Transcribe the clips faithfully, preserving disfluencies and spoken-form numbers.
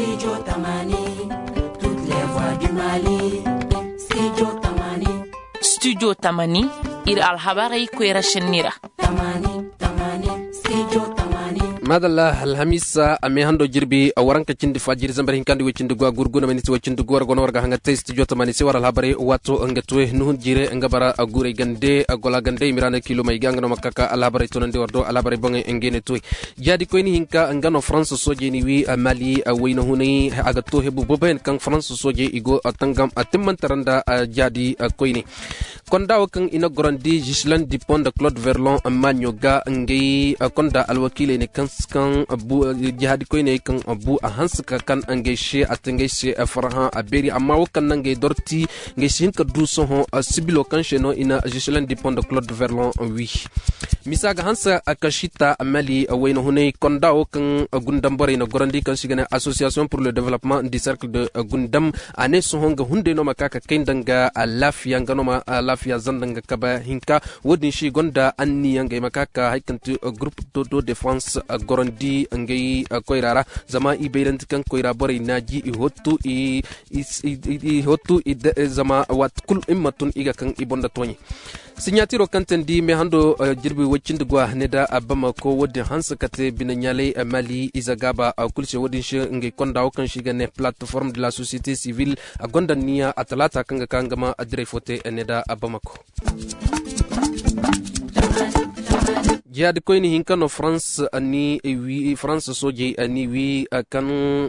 Studio Tamani, toutes les voix du Mali. Studio Tamani. Studio Tamani, ir alhabarai kwera shenira. Tamani, Tamani, Studio Tamani. madalla alhamisa ame hando jirbi waranka cindi fajiri zambar hinkandi we cindi gwa gurguna meniti we cindi gwa gono warga hanga test studio tamani se waral habare wato ngatwe nuhun jire ngabara gure gande gola gande mirana kilo mai ganga no makaka al habare tonande wardo al habare bonge ngene toy jadi ko ni hinka ngano france soje ni wi mali wayno huni aga to hebu boben kan france soje igo atangam atimman taranda jadi ko ni konda wakan ina gorandi gislan dipond claude verlon manyoga ngei konda alwakile ne kan kan abu jihadi ko ne kan abu a hanska kan angeshe atengeshe farha aberi amma wakan nange dorti ngeshin ka duso ho sibilo kan sheno ina gislan dipond claude verlon wi misaga hansa akashita mali wayno hune konda wakan gundam bore no gorandi kan sigana association pour le développement du cercle de gundam ane so honga hunde no makaka kendanga lafiya ngano ma lafiya zandanga kaba hinka wodin shi gonda anni yanga makaka haikantu groupe de défense gorandi ngai koirara zama ibeirant kan koira bore naji i hotu i i hotu i zama wat kul immatun iga kan ibonda toni signatiro kantendi me hando jirbi wacinde gwa neda abama ko wodin hansa kate binanyale mali izagaba kulse wodin shi ngai konda kan shiga ne plateforme de la société civile agonda niya atalata kanga kangama adre fote neda abama ko jihad ko ni hinka no france ani wi france soje ani wi kan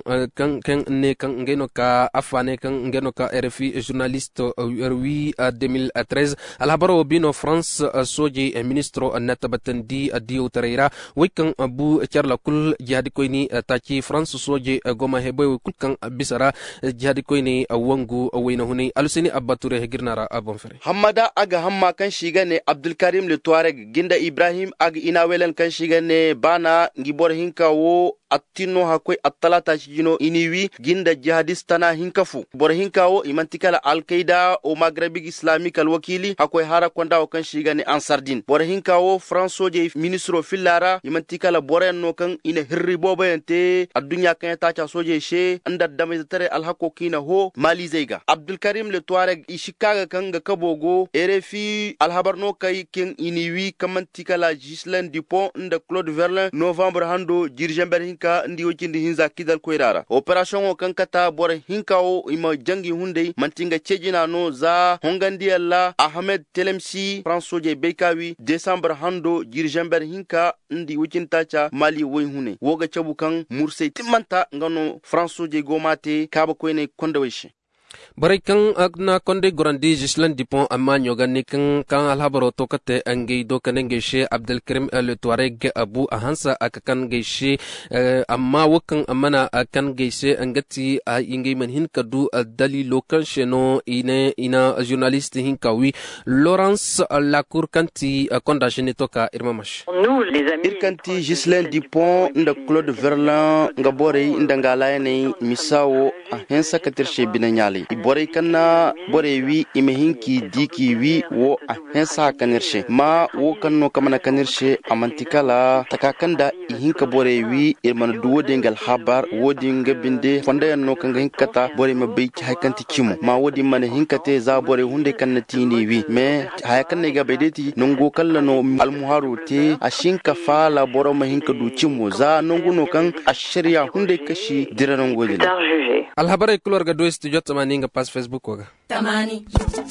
kan kan ne kan ngeno ka afane kan ngeno ka R F I journaliste wi deux mille treize al habaro bino france soje ministro natabatandi adio tareira wi kan abu charla kul jihad ko ni tachi france soje goma hebo kul kan bisara jihad ko ni wangu wayna huni alusini abature hegirnara abon fere hamada aga hamma kan shiga ne abdul karim le touareg ginda ibrahim ina welan kan shigane bana ngibor hinka wo atino hakoi atalata shino iniwi ginda jihadistana hinkafu bor hinka wo imantikala al-qaida o maghrebi islamique al-wakili hakoi hara konda o kan shigane ansardin bor hinka wo franco je ministro fillara imantikala borenno kan ina hirri bobayante adunya kan ta cha soje she anda dame tare al-hako kina ho mali zeiga abdul karim le touareg ishikaga kan ga kabogo erefi al-habarno kai ken iniwi kamantikala gislen dupont nda claude verlin novembre hando dirjember hinka ndi wokindi hinza kidal koirara operation o kankata bor hinka o ima jangi hunde mantinga chejina no za hongandi alla ahmed telemsi francoje bekawi december hando dirjember hinka ndi wokintacha mali woy hune woga chabukan mursey timanta ngano francoje gomate kaba koyne kondaweshi barai kan agna konde gorandi gislan dipon amanyo ganni kan kan alhabaro tokate angei do kanenge she abdul karim le touareg abu ahansa akakan geishe amma wakan amana akan geishe angati a ingei man hin kadu dalilo kan sheno ine ina journaliste hin kawi Laurence Lacour kanti konda shene toka irmamash nous les amis irkanti gislan dipon nda claude verlin ngabore ndangala ne misawo ahansa katirche binanyali bore kanna bore wi imehinki diki wi wo ahensa kanershe ma wo kanno kamana kanershe amantikala takakanda ihinka bore wi irman duwo dengal habar wodi ngabinde fonda no kanga hinkata bore mabbe haykanti kimo ma wodi man hinkate za bore hunde kannatini wi me hayakanne ga bedeti nongo kallano almuharu te ashinka fala boro ma hinka du kimo za nongo no kan ashriya hunde kashi diranon godi alhabare kulor ga do studio tamani nga pas facebook waga Tamani.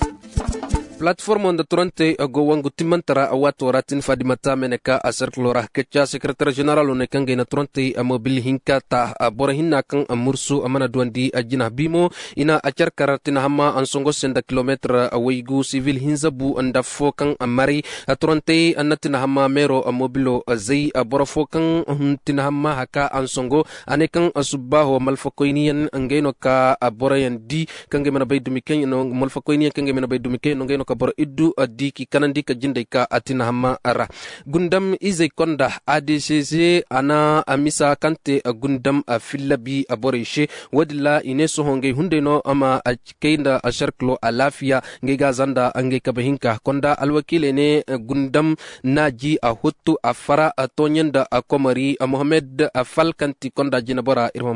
platform on the Toronto go wangu timantara awatu ratin fadimata meneka a cercle ra kecha secretary general on kanga na Toronto a mobil hinka ta bora hinna kan amursu amana duandi ajina bimo ina achar karatina hamma ansongo senda kilometer awaigu civil hinzabu anda fokan amari Toronto anatina hamma mero mobilo zai bora fokan huntina hamma haka ansongo anekan asubaho malfakoinian angeno ka bora yandi kanga mena baydu miken no malfakoinian kanga mena baydu miken no ngeno kabor iddu adiki kanandi ka jinde ka atina hamma ara gundam izay konda A D C C ana amisa kante gundam filabi aboreshe wadilla ineso honge hunde no ama akenda asharklo alafia ngega zanda ange kabahinka konda alwakile ne gundam naji a huttu afara atonyenda akomari Mohamed Falkanti konda jinabora irmamash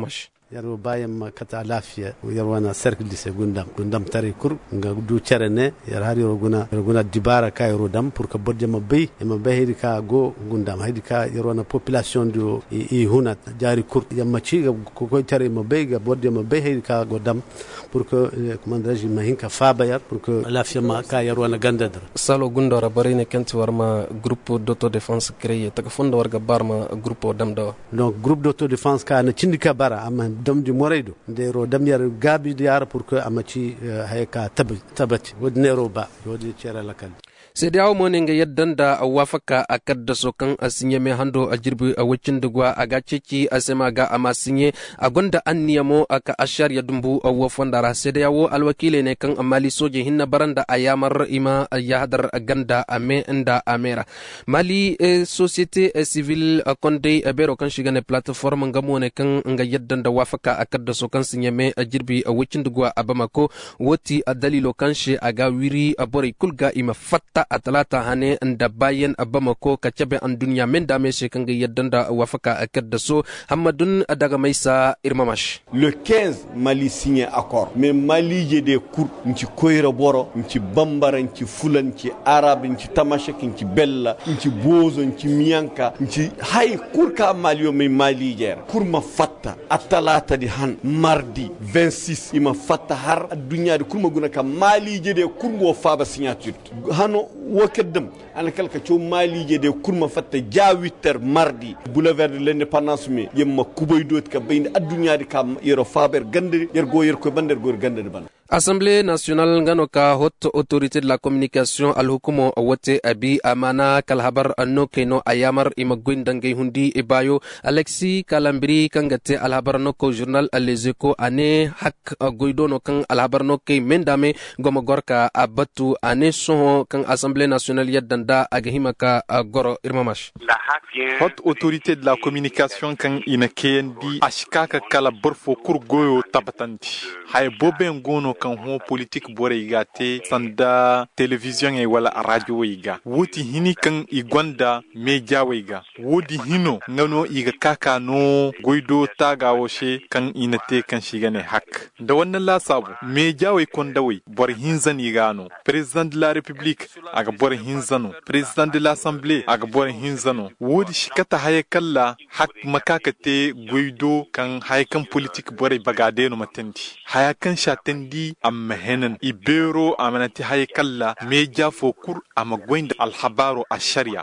yaro bayam kata lafiya yarwana cercle de gundam gundam tari kur nga du cerene yar har yaro guna yaro guna dibara ka yaro dam pour que bodje ma bay e ma bay ka go gundam haydi ka yarwana population du i hunat jari kur yamma ci ko ko tari ma bay ga bodje ma bay ka go dam pour que commande régime ma hinka fabayar pour que lafiya ma ka yarwana gandadar salo gundora barine kenti warma groupe d'autodéfense créé taka fondo warga barma groupe damdo donc groupe d'autodéfense ka na cindika bara amma dam di moraydo ndero dam yar gabi diar pour que amaci hayka tabati wod nero ba wodi cera lakal Sediawo mone nga yaddanda a wafaka a kadda sokan a sinye me hando a jirbi a wacin dugwa a ga ceci a sema ga a masinye a gonda an niyamo a ka ashar ya dumbu a wafandara Sediawo alwakile ne kan amali soje hinna baranda a yamar ima a yahadar a ganda a me inda a mera Mali e société e civil a konde a bero kan shiga ne platform nga mone kan nga yaddanda wafaka a kadda sokan sinye me a jirbi a wacin dugwa a Bamako woti a dalilo kan shi a ga wiri a bore kulga ima fatta a talata hane da bayan a Bamako ka cabe an duniya men da me shekan ga yaddan da wafaka a kadda so Hamadun daga Maisa Irmamash. Le quinze Mali signé accord mais Mali je de kur nci koyra boro nci bambara nci fulan nci arabe nci tamashek nci bella nci bozo nci miyanka nci hay kur ka Mali o mais Mali jer kur ma fatta a talata di han mardi vingt-six ima fatta har a duniya di kur ma guna ka Mali je de kur go faba signature hano wakadam ana kalka cho Mali je de kurma fatta ja huit heures mardi boulevard de l'indépendance me yemma kubay dot ka bayni addunya di kam yero faber gande yer go yer ko bander go gande ban Assemblée nationale ngano ka haute autorité de la communication al hukumo wote abi amana kalhabar anno keno ayamar imagwindange hundi ibayo Alexis Kalambiri kangate alhabar no ko journal Les Échos ane hak goidono kan alhabar no ke mendame gomo gorka abatu ane so kan Assemblée nationale yaddanda agahimaka goro irmamash haute autorité de la communication kan ina kendi ashkaka kala borfo kurgoyo tabatanti hay boben gono kan ho politique bore igate sanda television e wala radio iga woti hini kan igwanda media wiga wodi hino ngano iga kaka no goido taga woshe kan inate kan shigane hak da wannan la sabu media wi kondawi bor hinzan igano president de la république aga bor hinzano president de l'assemblée aga bor hinzano wodi shikata haye kalla hak makakate goido kan haye kan politique bore bagade no matenti haya kan shatendi amma henen ibero amanati haye kalla meja fo kur amagwenda alhabaru asharia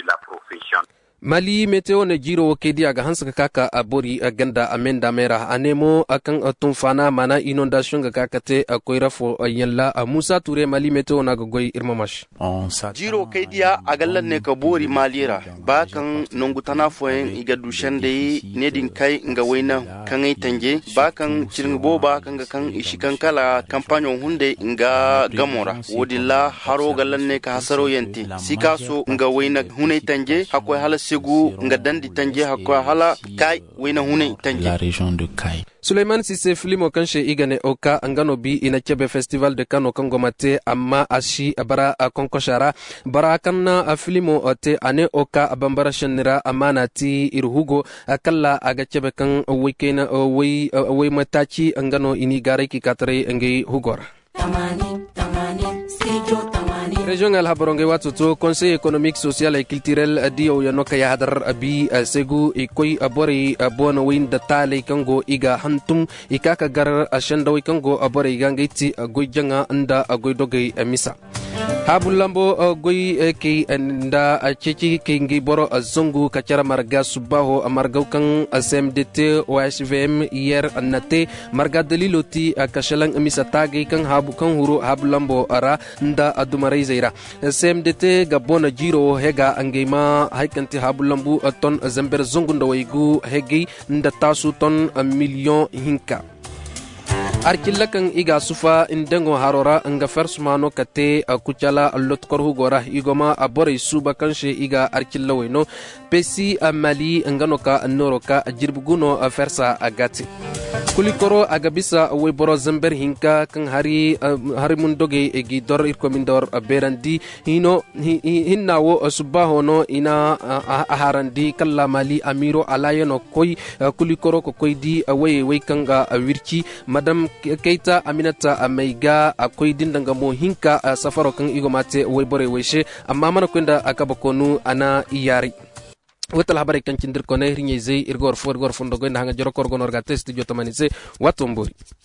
Mali meteo ne jiro kedi aga hansa kaka abori aganda amenda mera anemo akan tumfana mana inondation ga kakate akoira fo yalla Musa Touré Mali meteo na goy irmamash jiro kediya agallan ne ka bori malira ba kan nongutana foyen iga dushande ne din kai nga waina kan ai tanje ba kan cirngbo ba kan ga kan ishikan kala kampanyon hunde nga gamora wodilla haro gallan ne ka hasaro yenti sikaso nga waina hunai tanje akoy hala segu nga dandi tanje hakwa hala kai wena hune tanje la région de Kai. Suleiman Sisse Filimo kanche igane oka angano bi ina chebe festival de Kano Kangomate amma ashi bara konkoshara bara kanna Filimo te ane oka bambara shenira amana ti irhugo akalla aga chebe kan weekend we we matachi angano ini gare ki katre ngi hugora Tamani, tamani, studio tamani. Région al habaronge watuto conseil économique social et culturel dio yanoka ya hadar abi segu ikoi abori abono win datale kango iga hantum ikaka gar ashanda wi kango abori gangiti goijanga anda goidoge misa Habulambo goy ke anda ceci kingi boro zongu kacara marga subaho marga kan S M D T O H V M hier nate marga daliloti kashalang misatagi kan habu kan huru habulambo ara nda adumarai zaira S M D T gabona jiro hega angema haikanti habulambu ton zamber zongu ndawaigu hegi nda tasu ton million hinka Arkilakan iga sufa indengo harora nga fersmano kate kuchala lotkor hugora igoma abore suba kanshe iga arkilaweno pesi Mali nganoka noroka jirbuguno fersa agati kulikoro aga bisa way boro zamber hinka kan hari uh, hari mun doge egi dor irko min dor uh, berandi hino hi, hinnawo uh, subaho no ina uh, aharandi kala mali amiro alayano koy uh, kulikoro ko koy di uh, way way kanga uh, wirki madam Keita Aminata uh, maiga uh, koy dindanga mo hinka uh, safaro kan igomate way bore weyshe amma mana kwenda akabakonu ana iyari wetal habari kan cindir ko ne rinyeze irgor for gor fondo go hanga joro korgo norga test jotamani se watombori